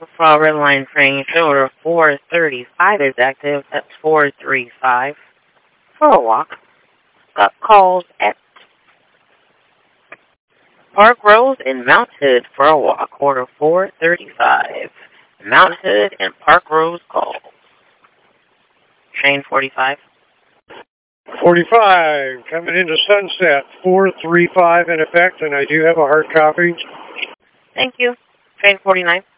Fall Red Line train shoulder 435 is active. That's 435 for a walk. Got calls at Park Rose and Mount Hood for a walk. Order 435. Mount Hood and Park Rose calls. Train 45. 45, coming into Sunset, 435 in effect, and I do have a hard copy. Thank you. Train 49.